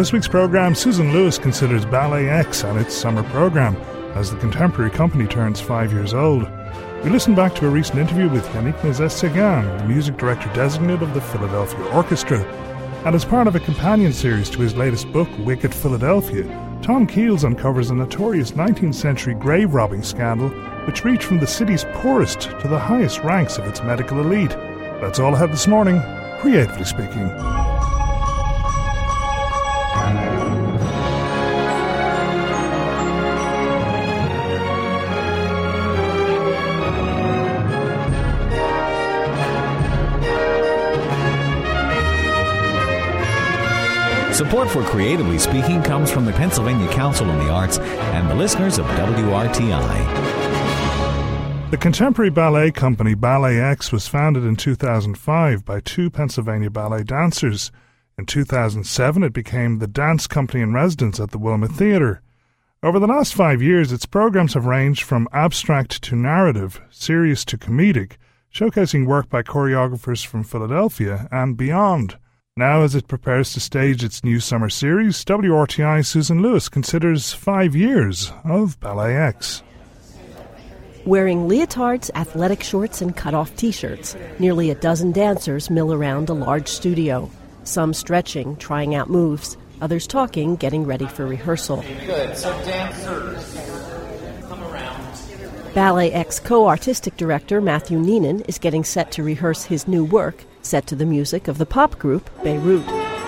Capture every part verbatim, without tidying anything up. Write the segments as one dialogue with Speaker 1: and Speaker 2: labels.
Speaker 1: this week's programme, Susan Lewis considers Ballet X and its summer programme as the contemporary company turns five years old. We listen back to a recent interview with Yannick Nézet-Séguin, the music director designate of the Philadelphia Orchestra. And as part of a companion series to his latest book, Wicked Philadelphia, Tom Keels uncovers a notorious nineteenth century grave robbing scandal which reached from the city's poorest to the highest ranks of its medical elite. That's all I had this morning, creatively speaking.
Speaker 2: Support for Creatively Speaking comes from the Pennsylvania Council on the Arts and the listeners of W R T I.
Speaker 1: The contemporary ballet company Ballet X was founded in two thousand five by two Pennsylvania ballet dancers. In two thousand seven, it became the dance company in residence at the Wilmot Theatre. Over the last five years, its programs have ranged from abstract to narrative, serious to comedic, showcasing work by choreographers from Philadelphia and beyond. Now, as it prepares to stage its new summer series, W R T I's Susan Lewis considers five years of Ballet X.
Speaker 3: Wearing leotards, athletic shorts, and cut-off T-shirts, nearly a dozen dancers mill around a large studio. Some stretching, trying out moves, others talking, getting ready for rehearsal.
Speaker 4: Good. So dancers, come around.
Speaker 3: Ballet X co-artistic director Matthew Neenan is getting set to rehearse his new work, set to the music of the pop group Beirut.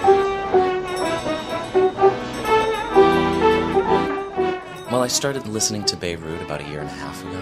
Speaker 5: Well, I started listening to Beirut about a year and a half ago.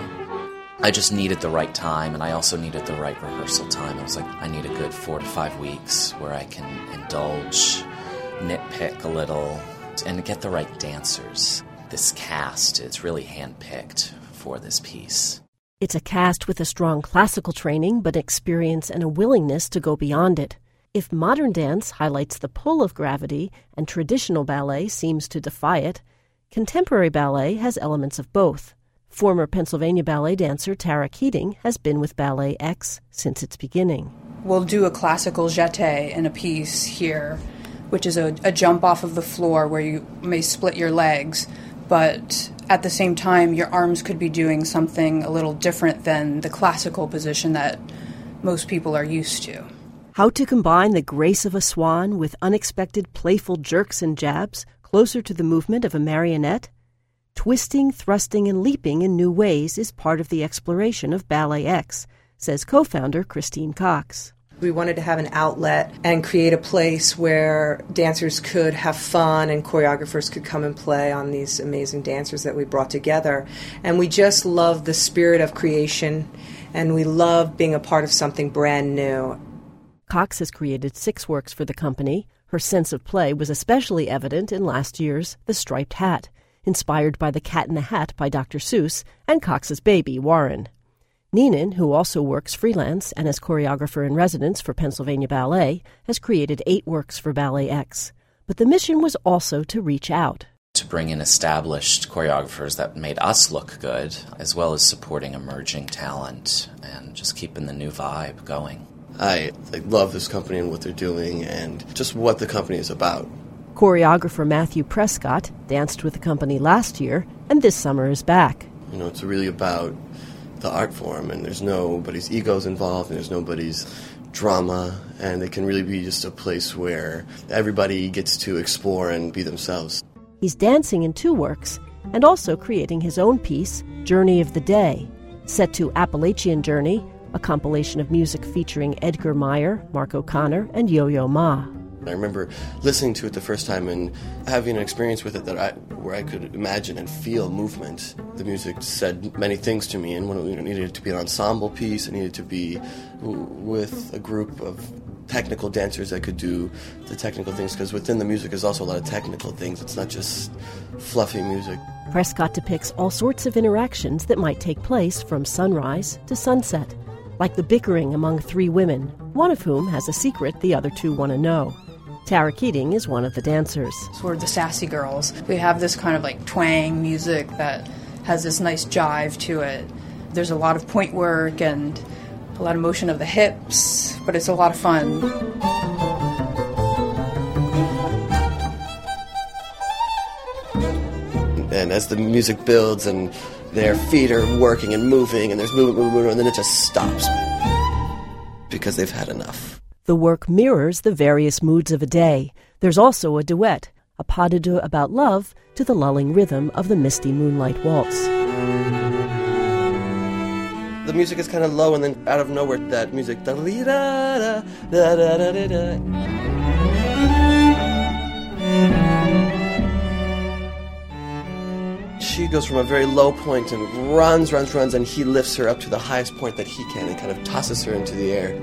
Speaker 5: I just needed the right time, and I also needed the right rehearsal time. I was like, I need a good four to five weeks where I can indulge, nitpick a little, and get the right dancers. This cast is really handpicked for this piece.
Speaker 3: It's a cast with a strong classical training, but experience and a willingness to go beyond it. If modern dance highlights the pull of gravity and traditional ballet seems to defy it, contemporary ballet has elements of both. Former Pennsylvania ballet dancer Tara Keating has been with Ballet X since its beginning.
Speaker 6: We'll do a classical jeté in a piece here, which is a, a jump off of the floor where you may split your legs, but at the same time, your arms could be doing something a little different than the classical position that most people are used to.
Speaker 3: How to combine the grace of a swan with unexpected playful jerks and jabs closer to the movement of a marionette? Twisting, thrusting, and leaping in new ways is part of the exploration of Ballet X, says co-founder Christine Cox.
Speaker 7: We wanted to have an outlet and create a place where dancers could have fun and choreographers could come and play on these amazing dancers that we brought together. And we just love the spirit of creation, and we love being a part of something brand new.
Speaker 3: Cox has created six works for the company. Her sense of play was especially evident in last year's The Striped Hat, inspired by The Cat in the Hat by Doctor Seuss and Cox's baby, Warren. Neenan, who also works freelance and as choreographer in residence for Pennsylvania Ballet, has created eight works for Ballet X. But the mission was also to reach out.
Speaker 5: To bring in established choreographers that made us look good, as well as supporting emerging talent and just keeping the new vibe going.
Speaker 8: I like, love this company and what they're doing and just what the company is about.
Speaker 3: Choreographer Matthew Prescott danced with the company last year and this summer is back.
Speaker 8: You know, it's really about the art form, and there's nobody's egos involved, and there's nobody's drama, and it can really be just a place where everybody gets to explore and be themselves.
Speaker 3: He's dancing in two works and also creating his own piece, Journey of the Day, set to Appalachian Journey, a compilation of music featuring Edgar Meyer, Mark O'Connor, and Yo-Yo Ma.
Speaker 8: I remember listening to it the first time and having an experience with it that I, where I could imagine and feel movement. The music said many things to me, and when it needed to be an ensemble piece, it needed to be with a group of technical dancers that could do the technical things, because within the music is also a lot of technical things. It's not just fluffy music.
Speaker 3: Prescott depicts all sorts of interactions that might take place from sunrise to sunset, like the bickering among three women, one of whom has a secret the other two want to know. Tara Keating is one of the dancers.
Speaker 6: So we're the sassy girls. We have this kind of like twang music that has this nice jive to it. There's a lot of point work and a lot of motion of the hips, but it's a lot of fun.
Speaker 8: And as the music builds and their feet are working and moving and there's movement, movement, movement, and then it just stops because they've had enough.
Speaker 3: The work mirrors the various moods of a day. There's also a duet, a pas de deux about love to the lulling rhythm of the Misty Moonlight Waltz.
Speaker 8: The music is kind of low, and then out of nowhere, that music, da da da da da da da da. She goes from a very low point and runs, runs, runs, and he lifts her up to the highest point that he can and kind of tosses her into the air.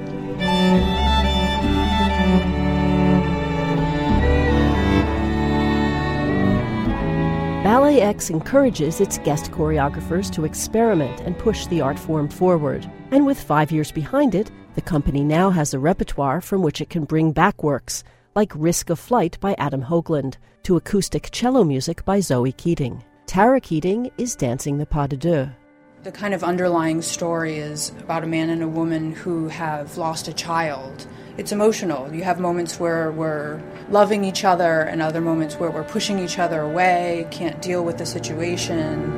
Speaker 3: Ballet X encourages its guest choreographers to experiment and push the art form forward. And with five years behind it, the company now has a repertoire from which it can bring back works, like Risk of Flight by Adam Hoagland, to acoustic cello music by Zoe Keating. Tara Keating is dancing the pas de deux.
Speaker 6: The kind of underlying story is about a man and a woman who have lost a child. It's emotional. You have moments where we're loving each other and other moments where we're pushing each other away, can't deal with the situation.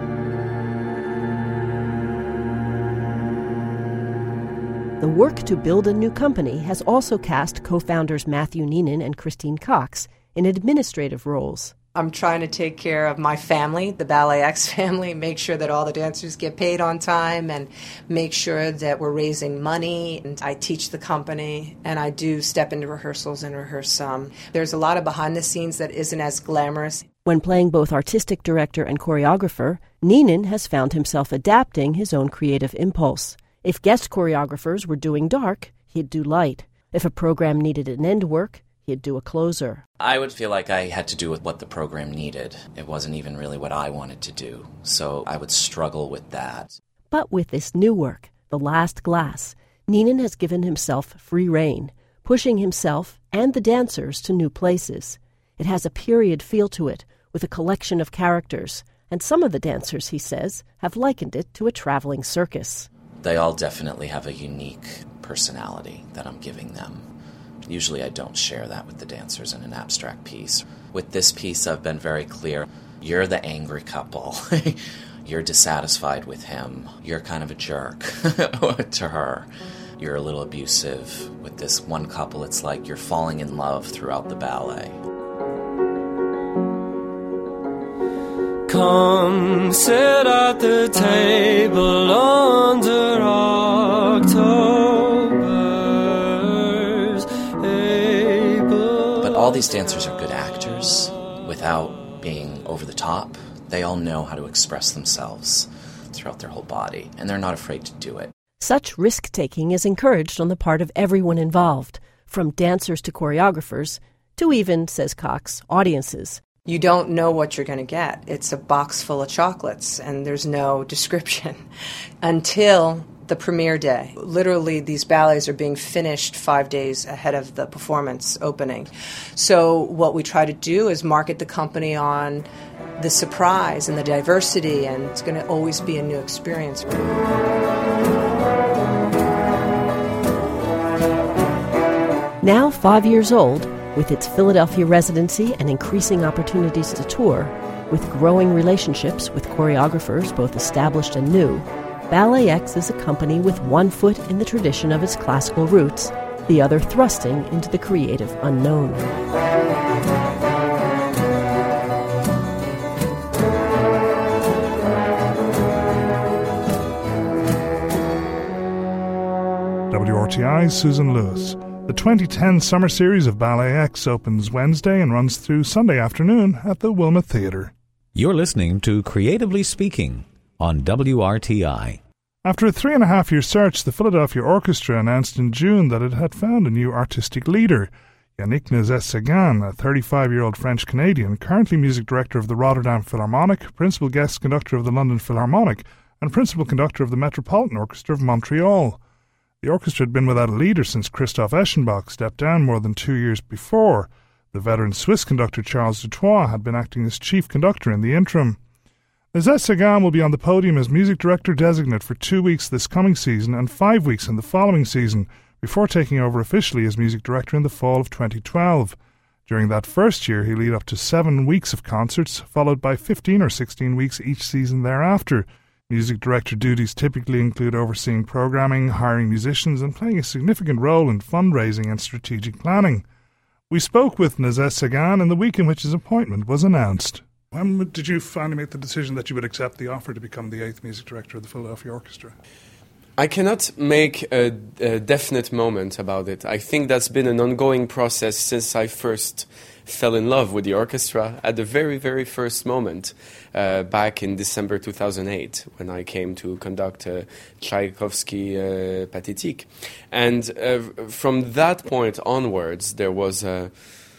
Speaker 3: The work to build a new company has also cast co-founders Matthew Neenan and Christine Cox in administrative roles.
Speaker 7: I'm trying to take care of my family, the Ballet X family, make sure that all the dancers get paid on time and make sure that we're raising money. And I teach the company, and I do step into rehearsals and rehearse some. There's a lot of behind the scenes that isn't as glamorous.
Speaker 3: When playing both artistic director and choreographer, Neenan has found himself adapting his own creative impulse. If guest choreographers were doing dark, he'd do light. If a program needed an end work, he'd do a closer.
Speaker 5: I would feel like I had to do with what the program needed. It wasn't even really what I wanted to do, so I would struggle with that.
Speaker 3: But with this new work, The Last Glass, Neenan has given himself free rein, pushing himself and the dancers to new places. It has a period feel to it, with a collection of characters, and some of the dancers, he says, have likened it to a traveling circus.
Speaker 5: They all definitely have a unique personality that I'm giving them. Usually I don't share that with the dancers in an abstract piece. With this piece, I've been very clear. You're the angry couple. You're dissatisfied with him. You're kind of a jerk to her. You're a little abusive. With this one couple, it's like you're falling in love throughout the ballet.
Speaker 9: Come sit at the table under October's able.
Speaker 5: But all these dancers are good actors without being over the top. They all know how to express themselves throughout their whole body, and they're not afraid to do it.
Speaker 3: Such risk-taking is encouraged on the part of everyone involved, from dancers to choreographers, to even, says Cox, audiences.
Speaker 7: You don't know what you're going to get. It's a box full of chocolates, and there's no description until the premiere day. Literally, these ballets are being finished five days ahead of the performance opening. So what we try to do is market the company on the surprise and the diversity, and it's going to always be a new experience.
Speaker 3: Now five years old, with its Philadelphia residency and increasing opportunities to tour, with growing relationships with choreographers both established and new, Ballet X is a company with one foot in the tradition of its classical roots, the other thrusting into the creative unknown.
Speaker 1: W R T I's Susan Lewis. The twenty ten Summer Series of Ballet X opens Wednesday and runs through Sunday afternoon at the Wilmot Theatre.
Speaker 2: You're listening to Creatively Speaking on W R T I.
Speaker 1: After a three-and-a-half-year search, the Philadelphia Orchestra announced in June that it had found a new artistic leader. Yannick Nézet-Séguin, a thirty-five-year-old French-Canadian, currently music director of the Rotterdam Philharmonic, principal guest conductor of the London Philharmonic, and principal conductor of the Metropolitan Orchestra of Montreal. The orchestra had been without a leader since Christoph Eschenbach stepped down more than two years before. The veteran Swiss conductor Charles Dutoit had been acting as chief conductor in the interim. Nézet-Séguin will be on the podium as music director designate for two weeks this coming season and five weeks in the following season, before taking over officially as music director in the fall of twenty twelve. During that first year, he led up to seven weeks of concerts, followed by fifteen or sixteen weeks each season thereafter. Music director duties typically include overseeing programming, hiring musicians, and playing a significant role in fundraising and strategic planning. We spoke with Nazet Sagan in the week in which his appointment was announced. When did you finally make the decision that you would accept the offer to become the eighth music director of the Philadelphia Orchestra?
Speaker 10: I cannot make a, a definite moment about it. I think that's been an ongoing process since I first fell in love with the orchestra at the very, very first moment, uh, back in December two thousand eight, when I came to conduct uh, Tchaikovsky uh, Pathétique. And uh, from that point onwards, there was a,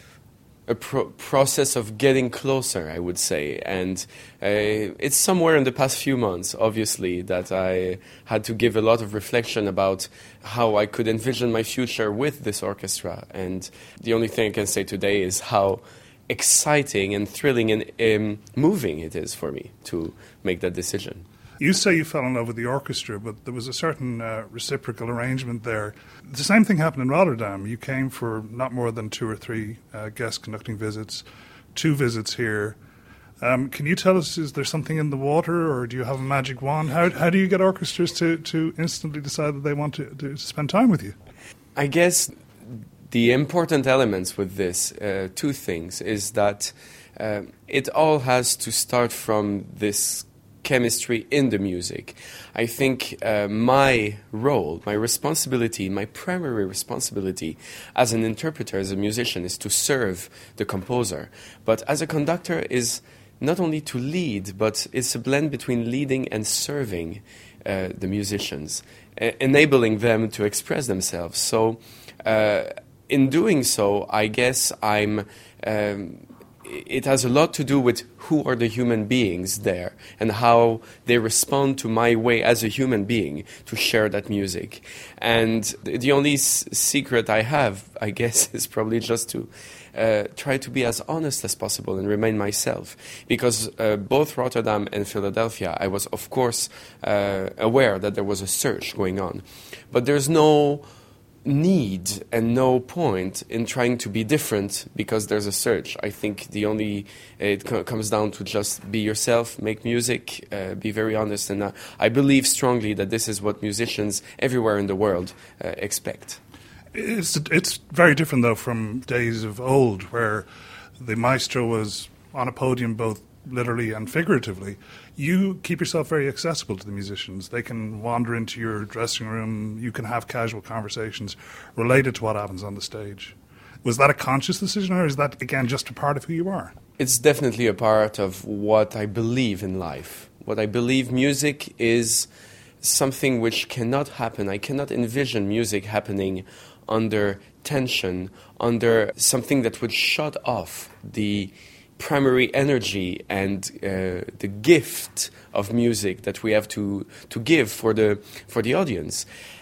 Speaker 10: a pro- process of getting closer, I would say. And uh, it's somewhere in the past few months, obviously, that I had to give a lot of reflection about how I could envision my future with this orchestra. And the only thing I can say today is how exciting and thrilling and um, moving it is for me to make that decision.
Speaker 1: You say you fell in love with the orchestra, but there was a certain uh, reciprocal arrangement there. The same thing happened in Rotterdam. You came for not more than two or three uh, guest conducting visits, two visits here. Um, can you tell us, is there something in the water, or do you have a magic wand? How how do you get orchestras to, to instantly decide that they want to, to spend time with you?
Speaker 10: I guess the important elements with this, uh, two things, is that uh, it all has to start from this chemistry in the music. I think uh, my role, my responsibility, my primary responsibility as an interpreter, as a musician, is to serve the composer. But as a conductor is not only to lead, but it's a blend between leading and serving uh, the musicians, uh, enabling them to express themselves. So uh, in doing so, I guess I'm... Um, it has a lot to do with who are the human beings there and how they respond to my way as a human being to share that music. And the only s- secret I have, I guess, is probably just to uh, try to be as honest as possible and remain myself. Because uh, both Rotterdam and Philadelphia, I was, of course, uh, aware that there was a search going on. But there's no need and no point in trying to be different because there's a search. I think the only it co- comes down to just be yourself, make music, uh, be very honest, and uh, I believe strongly that this is what musicians everywhere in the world uh, expect.
Speaker 1: It's it's very different though from days of old where the maestro was on a podium both literally and figuratively. You keep yourself very accessible to the musicians. They can wander into your dressing room. You can have casual conversations related to what happens on the stage. Was that a conscious decision, or is that, again, just a part of who you are?
Speaker 10: It's definitely a part of what I believe in life. What I believe music is something which cannot happen. I cannot envision music happening under tension, under something that would shut off the primary energy and uh, the gift of music that we have to to give for the for the audience.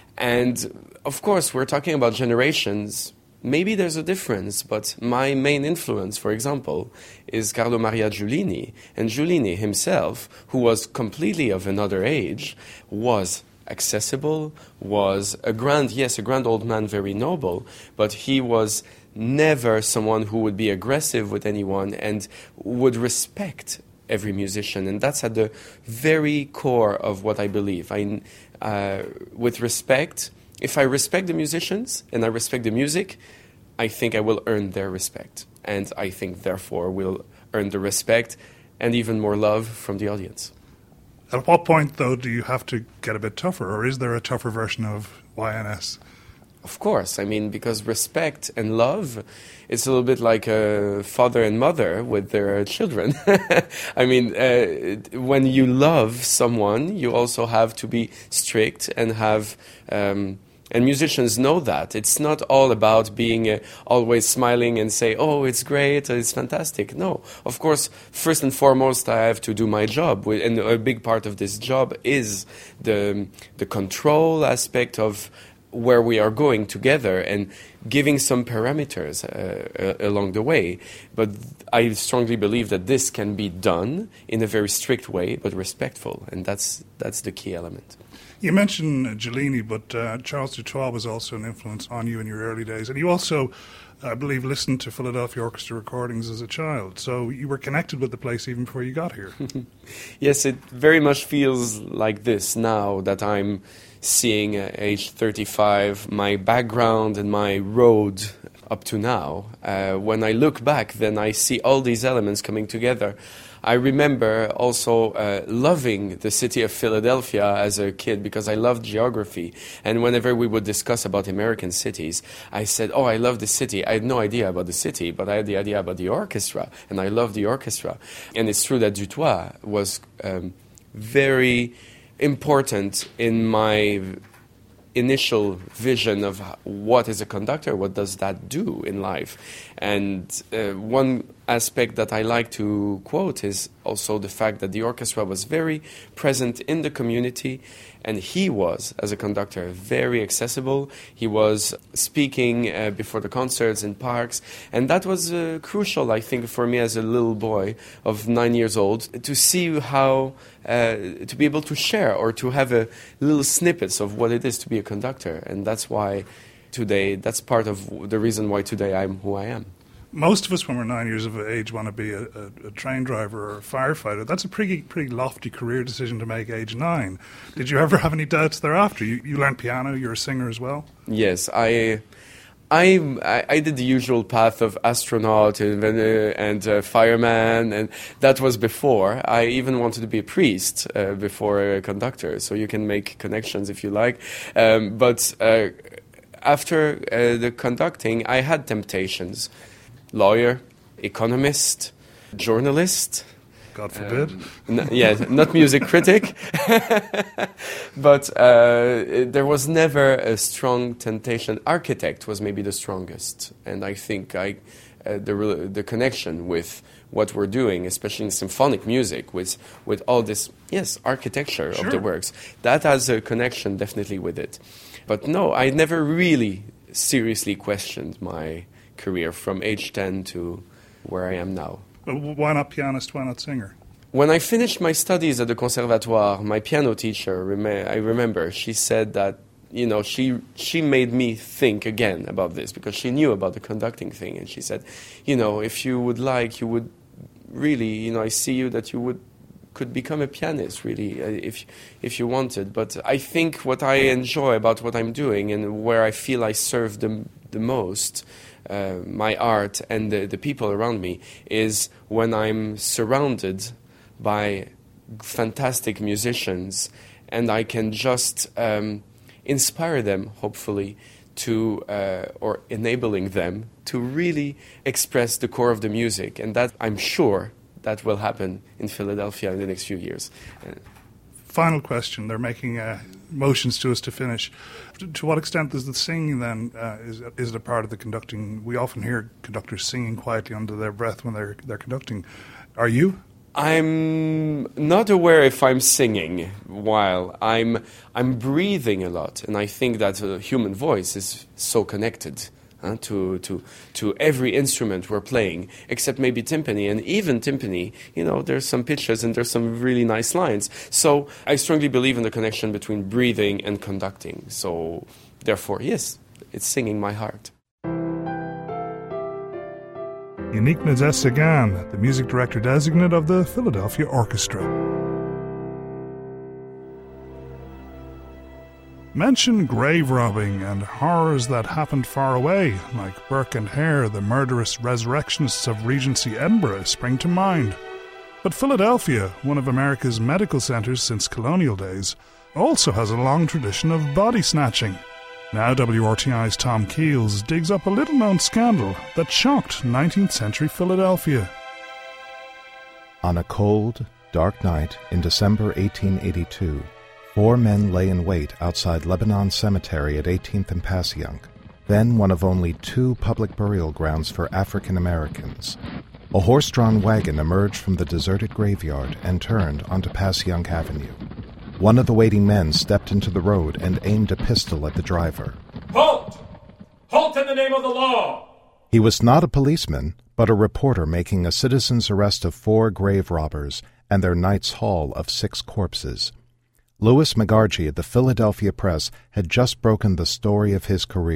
Speaker 10: And of course, we're talking about generations. Maybe there's a difference, but my main influence, for example, is Carlo Maria Giulini. And Giulini himself, who was completely of another age, was accessible, was a grand, yes, a grand old man, very noble, but he was never someone who would be aggressive with anyone and would respect every musician. And that's at the very core of what I believe. I, uh, with respect, if I respect the musicians and I respect the music, I think I will earn their respect. And I think, therefore, will earn the respect and even more love from the audience.
Speaker 1: At what point, though, do you have to get a bit tougher, or is there a tougher version of Y N S?
Speaker 10: Of course, I mean, because respect and love, it's a little bit like a father and mother with their children. I mean, uh, when you love someone, you also have to be strict and have... Um, and musicians know that. It's not all about being uh, always smiling and say, oh, it's great, it's fantastic. No, of course, first and foremost, I have to do my job. And a big part of this job is the the control aspect of where we are going together and giving some parameters uh, uh, along the way. But I strongly believe that this can be done in a very strict way, but respectful. And that's that's the key element.
Speaker 1: You mentioned Giulini, but uh, Charles Dutoit was also an influence on you in your early days. And you also I believe, listened to Philadelphia Orchestra recordings as a child. So you were connected with the place even before you got here.
Speaker 10: Yes, it very much feels like this now that I'm seeing at age thirty-five my background and my road up to now. Uh, when I look back, then I see all these elements coming together. I remember also uh, loving the city of Philadelphia as a kid because I loved geography. And whenever we would discuss about American cities, I said, oh, I love the city. I had no idea about the city, but I had the idea about the orchestra, and I loved the orchestra. And it's true that Dutoit was um, very important in my initial vision of what is a conductor, what does that do in life. And uh, one aspect that I like to quote is also the fact that the orchestra was very present in the community, and he was, as a conductor, very accessible. He was speaking uh, before the concerts in parks, and that was uh, crucial, I think, for me as a little boy of nine years old, to see how, uh, to be able to share or to have a little snippets of what it is to be a conductor. And that's why today, that's part of the reason why today I'm who I am.
Speaker 1: Most of us, when we're nine years of age, want to be a, a, a train driver or a firefighter. That's a pretty pretty lofty career decision to make age nine. Did you ever have any doubts thereafter? You, you learned piano, you're a singer as well?
Speaker 10: Yes, I I, I did the usual path of astronaut and, and uh, fireman, and that was before. I even wanted to be a priest uh, before a conductor, so you can make connections if you like. Um, but uh, after uh, the conducting, I had temptations. Lawyer, economist, journalist.
Speaker 1: God forbid.
Speaker 10: Um, n- yeah, not music critic. But uh, there was never a strong temptation. Architect was maybe the strongest. And I think I, uh, the, the connection with what we're doing, especially in symphonic music, with, with all this, yes, architecture sure. of the works, that has a connection definitely with it. But no, I never really seriously questioned my career from age ten to where I am now.
Speaker 1: Well, why not pianist, why not singer?
Speaker 10: When I finished my studies at the Conservatoire, my piano teacher, I remember, she said that, you know, she she made me think again about this because she knew about the conducting thing. And she said, you know, if you would like, you would really, you know, I see you that you would could become a pianist, really, if if you wanted. But I think what I enjoy about what I'm doing and where I feel I serve the, the most, Uh, my art and the, the people around me, is when I'm surrounded by fantastic musicians and I can just um, inspire them, hopefully, to uh, or enabling them to really express the core of the music. And that, I'm sure, that will happen in Philadelphia in the next few years. Uh,
Speaker 1: Final question. They're making uh, motions to us to finish. To, to what extent is the singing then, uh, is, is it a part of the conducting? We often hear conductors singing quietly under their breath when they're, they're conducting. Are you?
Speaker 10: I'm not aware if I'm singing while I'm, I'm breathing a lot. And I think that the human voice is so connected Uh, to to to every instrument we're playing, except maybe timpani. And even timpani, you know, there's some pitches and there's some really nice lines. So I strongly believe in the connection between breathing and conducting. So therefore, yes, it's singing my heart.
Speaker 1: Yannick Nézet-Séguin, the music director designate of the Philadelphia Orchestra. Mention grave robbing and horrors that happened far away, like Burke and Hare, the murderous resurrectionists of Regency Edinburgh, spring to mind. But Philadelphia, one of America's medical centres since colonial days, also has a long tradition of body snatching. Now W R T I's Tom Keels digs up a little-known scandal that shocked nineteenth century Philadelphia.
Speaker 11: On a cold, dark night in December eighteen eighty-two, four men lay in wait outside Lebanon Cemetery at eighteenth and Passyunk, then one of only two public burial grounds for African Americans. A horse-drawn wagon emerged from the deserted graveyard and turned onto Passyunk Avenue. One of the waiting men stepped into the road and aimed a pistol at the driver.
Speaker 12: Halt! Halt in the name of the law!
Speaker 11: He was not a policeman, but a reporter making a citizen's arrest of four grave robbers and their night's haul of six corpses. Louis McGargy at the Philadelphia Press had just broken the story of his career,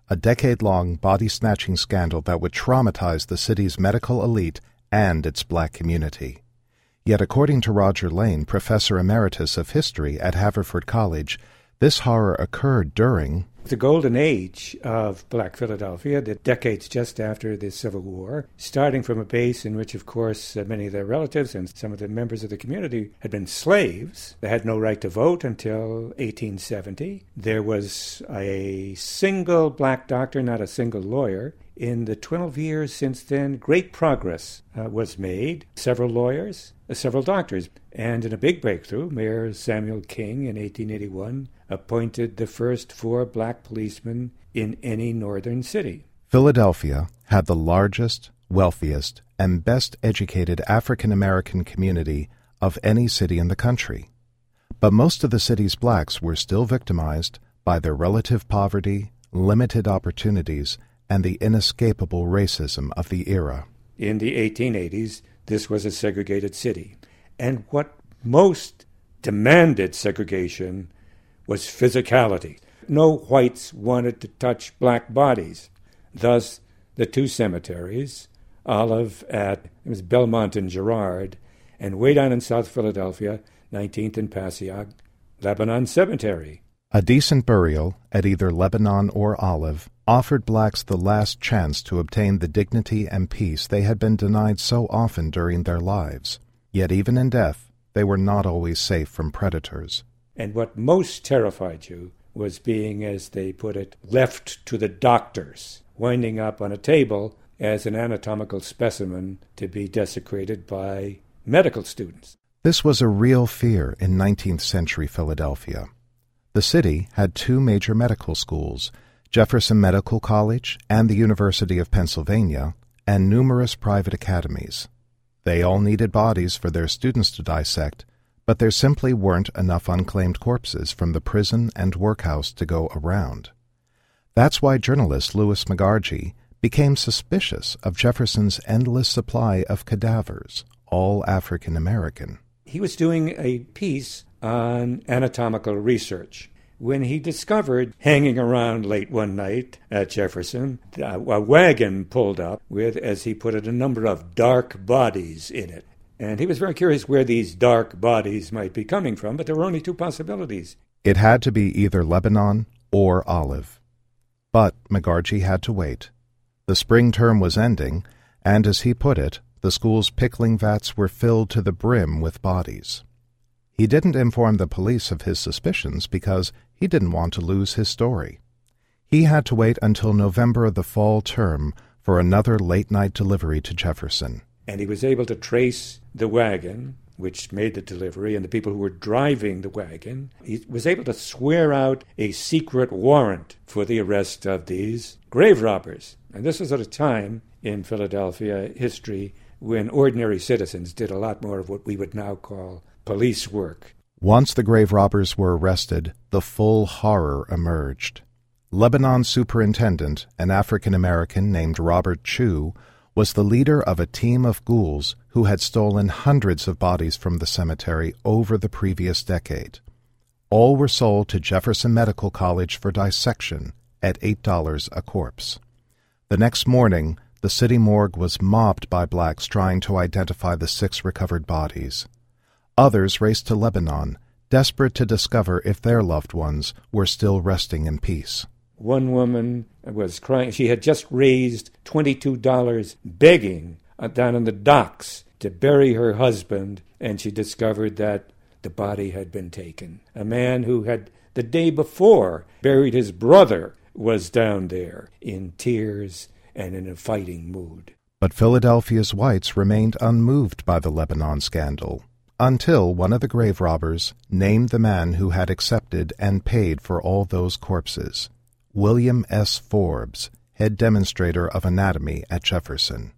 Speaker 11: a decade-long body-snatching scandal that would traumatize the city's medical elite and its black community. Yet according to Roger Lane, professor emeritus of history at Haverford College, this horror occurred during
Speaker 13: the golden age of Black Philadelphia, the decades just after the Civil War, starting from a base in which, of course, uh, many of their relatives and some of the members of the community had been slaves. They had no right to vote until eighteen seventy. There was a single black doctor, not a single lawyer. In the twelve years since then, great progress uh, was made. Several lawyers, uh, several doctors. And in a big breakthrough, Mayor Samuel King in eighteen eighty-one appointed the first four black policemen in any northern city.
Speaker 11: Philadelphia had the largest, wealthiest, and best-educated African-American community of any city in the country. But most of the city's blacks were still victimized by their relative poverty, limited opportunities, and the inescapable racism of the era.
Speaker 13: In the eighteen eighties, this was a segregated city. And what most demanded segregation was physicality. No whites wanted to touch black bodies. Thus, the two cemeteries, Olive at it was Belmont and Girard, and way down in South Philadelphia, nineteenth and Passyunk, Lebanon Cemetery.
Speaker 11: A decent burial at either Lebanon or Olive offered blacks the last chance to obtain the dignity and peace they had been denied so often during their lives. Yet even in death, they were not always safe from predators.
Speaker 13: And what most terrified you was being, as they put it, left to the doctors, winding up on a table as an anatomical specimen to be desecrated by medical students.
Speaker 11: This was a real fear in nineteenth century Philadelphia. The city had two major medical schools, Jefferson Medical College and the University of Pennsylvania, and numerous private academies. They all needed bodies for their students to dissect, but there simply weren't enough unclaimed corpses from the prison and workhouse to go around. That's why journalist Louis McGargy became suspicious of Jefferson's endless supply of cadavers, all African American.
Speaker 13: He was doing a piece on anatomical research when he discovered, hanging around late one night at Jefferson, a wagon pulled up with, as he put it, a number of dark bodies in it. And he was very curious where these dark bodies might be coming from, but there were only two possibilities.
Speaker 11: It had to be either Lebanon or Olive. But McGargy had to wait. The spring term was ending, and as he put it, the school's pickling vats were filled to the brim with bodies. He didn't inform the police of his suspicions because he didn't want to lose his story. He had to wait until November of the fall term for another late-night delivery to Jefferson.
Speaker 13: And he was able to trace the wagon, which made the delivery, and the people who were driving the wagon. He was able to swear out a secret warrant for the arrest of these grave robbers. And this was at a time in Philadelphia history when ordinary citizens did a lot more of what we would now call police work.
Speaker 11: Once the grave robbers were arrested, the full horror emerged. Lebanon's superintendent, an African-American named Robert Chew, was the leader of a team of ghouls who had stolen hundreds of bodies from the cemetery over the previous decade. All were sold to Jefferson Medical College for dissection at eight dollars a corpse. The next morning, the city morgue was mobbed by blacks trying to identify the six recovered bodies. Others raced to Lebanon, desperate to discover if their loved ones were still resting in peace.
Speaker 13: One woman was crying. She had just raised twenty-two dollars begging uh, down in the docks to bury her husband, and she discovered that the body had been taken. A man who had, the day before, buried his brother was down there in tears and in a fighting mood.
Speaker 11: But Philadelphia's whites remained unmoved by the Lebanon scandal, until one of the grave robbers named the man who had accepted and paid for all those corpses, William S. Forbes, head demonstrator of anatomy at Jefferson.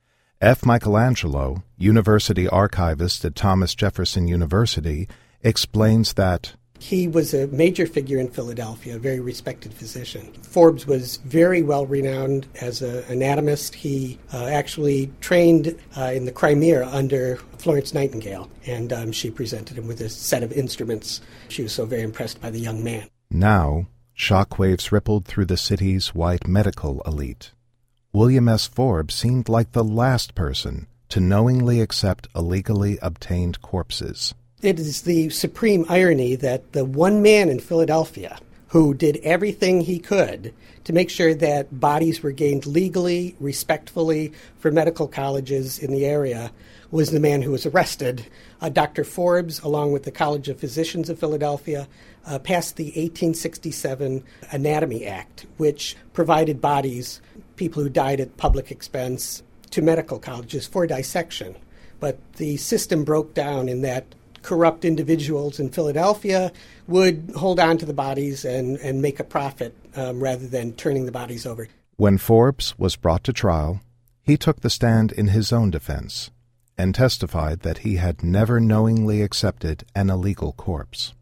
Speaker 11: F. Michelangelo, university archivist at Thomas Jefferson University, explains that
Speaker 14: he was a major figure in Philadelphia, a very respected physician. Forbes was very well renowned as an anatomist. He uh, actually trained uh, in the Crimea under Florence Nightingale, and um, she presented him with a set of instruments. She was so very impressed by the young man.
Speaker 11: Now, Shockwaves rippled through the city's white medical elite. William S. Forbes seemed like the last person to knowingly accept illegally obtained corpses.
Speaker 14: It is the supreme irony that the one man in Philadelphia who did everything he could to make sure that bodies were gained legally, respectfully for medical colleges in the area was the man who was arrested. Uh, Doctor Forbes, along with the College of Physicians of Philadelphia, uh, passed the eighteen sixty-seven Anatomy Act, which provided bodies, people who died at public expense, to medical colleges for dissection. But the system broke down in that corrupt individuals in Philadelphia would hold on to the bodies and, and make a profit um, rather than turning the bodies over.
Speaker 11: When Forbes was brought to trial, he took the stand in his own defense and testified that he had never knowingly accepted an illegal corpse.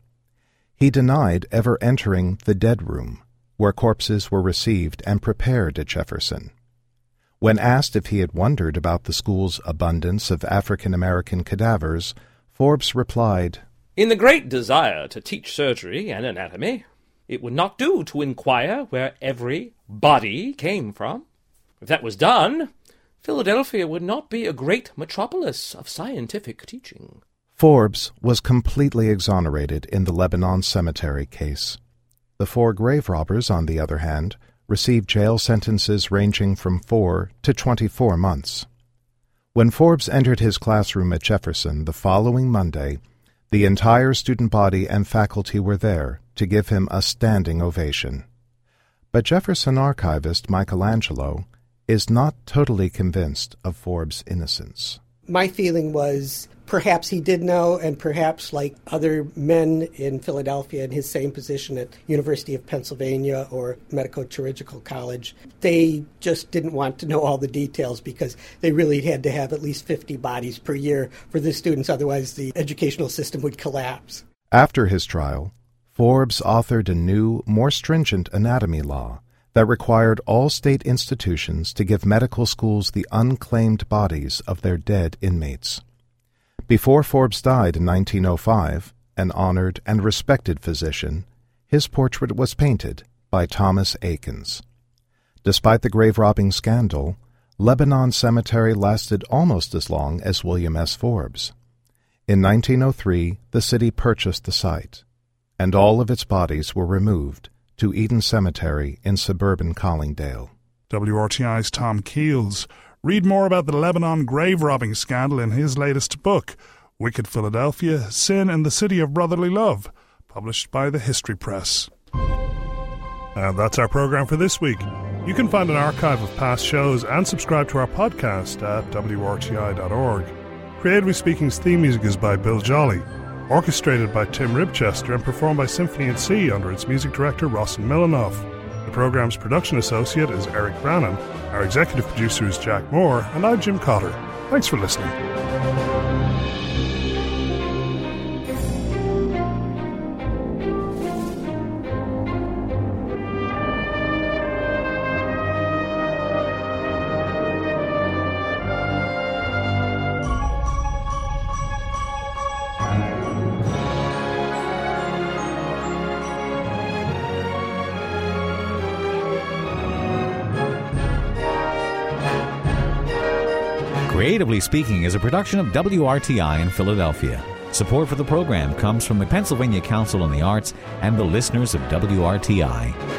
Speaker 11: He denied ever entering the dead room, where corpses were received and prepared at Jefferson. When asked if he had wondered about the school's abundance of African-American cadavers, Forbes replied,
Speaker 15: "In the great desire to teach surgery and anatomy, it would not do to inquire where every body came from. If that was done, Philadelphia would not be a great metropolis of scientific teaching."
Speaker 11: Forbes was completely exonerated in the Lebanon Cemetery case. The four grave robbers, on the other hand, received jail sentences ranging from four to twenty-four months. When Forbes entered his classroom at Jefferson the following Monday, the entire student body and faculty were there to give him a standing ovation. But Jefferson archivist Michelangelo is not totally convinced of Forbes' innocence.
Speaker 14: My feeling was perhaps he did know, and perhaps like other men in Philadelphia in his same position at University of Pennsylvania or Medico-Chirurgical College, they just didn't want to know all the details because they really had to have at least fifty bodies per year for the students, otherwise the educational system would collapse.
Speaker 11: After his trial, Forbes authored a new, more stringent anatomy law that required all state institutions to give medical schools the unclaimed bodies of their dead inmates. Before Forbes died in nineteen oh five, an honored and respected physician, his portrait was painted by Thomas Akins. Despite the grave-robbing scandal, Lebanon Cemetery lasted almost as long as William S. Forbes. In nineteen oh three, the city purchased the site, and all of its bodies were removed to Eden Cemetery in suburban Collingdale.
Speaker 1: W R T I's Tom Keels. Read more about the Lebanon grave-robbing scandal in his latest book, Wicked Philadelphia, Sin in the City of Brotherly Love, published by the History Press. And that's our program for this week. You can find an archive of past shows and subscribe to our podcast at W R T I dot org. Creatively Speaking's theme music is by Bill Jolly, orchestrated by Tim Ribchester and performed by Symphony at Sea under its music director Rossen Milanoff. The program's production associate is Eric Brannan, our executive producer is Jack Moore, and I'm Jim Cotter. Thanks for listening.
Speaker 2: Creatively Speaking is a production of W R T I in Philadelphia. Support for the program comes from the Pennsylvania Council on the Arts and the listeners of W R T I.